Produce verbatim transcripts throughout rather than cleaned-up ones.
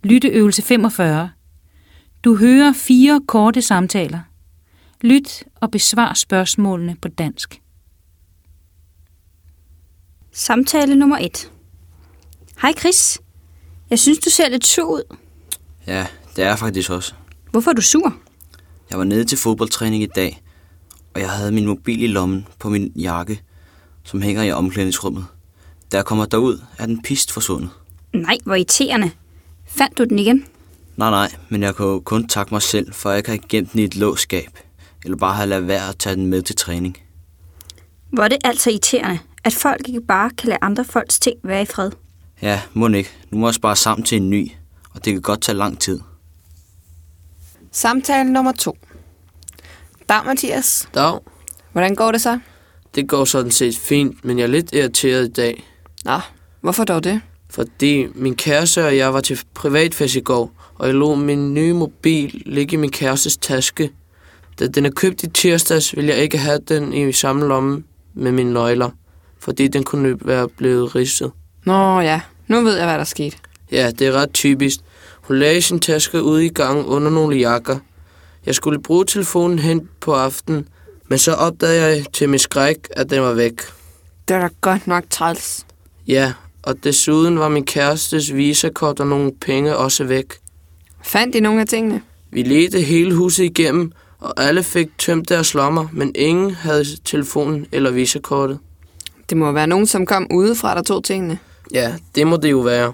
Lytteøvelse femogfyrre. Du hører fire korte samtaler. Lyt og besvar spørgsmålene på dansk. Samtale nummer et. Hej Chris. Jeg synes, du ser lidt sur ud. Ja, det er jeg faktisk også. Hvorfor er du sur? Jeg var nede til fodboldtræning i dag, og jeg havde min mobil i lommen på min jakke, som hænger i omklædningsrummet. Da jeg kommer derud, er den pist forsvundet. Nej, hvor irriterende. Fandt du den igen? Nej, nej, men jeg kan jo kun takke mig selv, for jeg ikke har gemt den i et låsskab, eller bare have ladet være at tage den med til træning. Hvor er det altså irriterende, at folk ikke bare kan lade andre folks ting være i fred. Ja, må ikke. Nu må jeg spare sammen til en ny, og det kan godt tage lang tid. Samtale nummer to. Dag, Mathias. Dag. Hvordan går det så? Det går sådan set fint, men jeg er lidt irriteret i dag. Nå, hvorfor dog det? Fordi min kæreste og jeg var til privatfest i går, og jeg lod min nye mobil ligge i min kærestes taske. Da den er købt i tirsdags, vil jeg ikke have den i samme lomme med mine nøgler, fordi den kunne være blevet ridset. Nå ja, nu ved jeg, hvad der skete. Ja, det er ret typisk. Hun lagde sin taske ude i gangen under nogle jakker. Jeg skulle bruge telefonen hen på aftenen, men så opdagede jeg til min skræk, at den var væk. Det er da godt nok træls. Ja, og desuden var min kærestes visakort og nogle penge også væk. Fandt I nogle af tingene? Vi ledte hele huset igennem, og alle fik tømt deres lommer, men ingen havde telefonen eller visakortet. Det må være nogen, som kom udefra, der tog tingene. Ja, det må det jo være.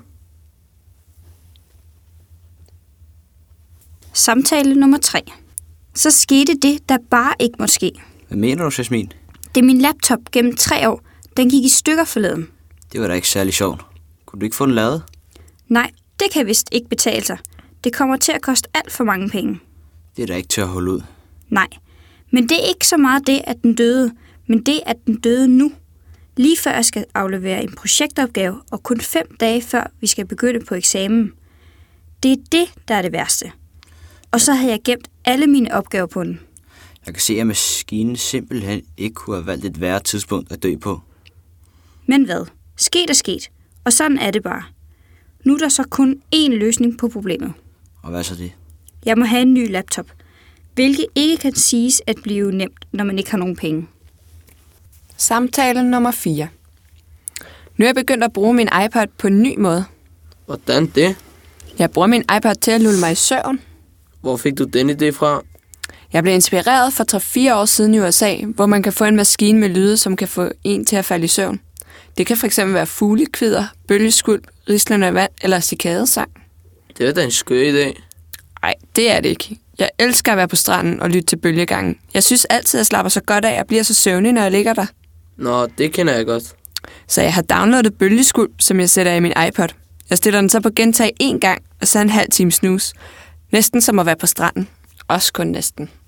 Samtale nummer tre. Så skete det, der bare ikke må ske. Hvad mener du, Jasmin? Det er min laptop gennem tre år. Den gik i stykker forleden. Det var da ikke særlig sjovt. Kunne du ikke få den lavet? Nej, det kan vist ikke betale sig. Det kommer til at koste alt for mange penge. Det er da ikke til at holde ud. Nej, men det er ikke så meget det, at den døde, men det, at den døde nu. Lige før jeg skal aflevere en projektopgave, og kun fem dage før vi skal begynde på eksamen. Det er det, der er det værste. Og så havde jeg gemt alle mine opgaver på den. Jeg kan se, at maskinen simpelthen ikke kunne have valgt et værre tidspunkt at dø på. Men hvad? Sket er sket, og sådan er det bare. Nu er der så kun én løsning på problemet. Og hvad så det? Jeg må have en ny laptop, hvilket ikke kan siges at blive nemt, når man ikke har nogen penge. Samtale nummer fire. Nu er jeg begyndt at bruge min iPad på en ny måde. Hvordan det? Jeg bruger min iPad til at lulle mig i søvn. Hvor fik du den idé fra? Jeg blev inspireret for tre fire år siden i U S A, hvor man kan få en maskine med lyde, som kan få en til at falde i søvn. Det kan fx være fuglekvidder, bølgeskvulp, rislende vand eller cikadesang. Det er da en skør idé. Nej, det er det ikke. Jeg elsker at være på stranden og lytte til bølgegangen. Jeg synes altid, at jeg slapper så godt af og bliver så søvnig, når jeg ligger der. Nå, det kender jeg godt. Så jeg har downloadet bølgeskvulp, som jeg sætter i min iPod. Jeg stiller den så på gentag én gang, og så en halv time snus. Næsten som at være på stranden. Også kun næsten.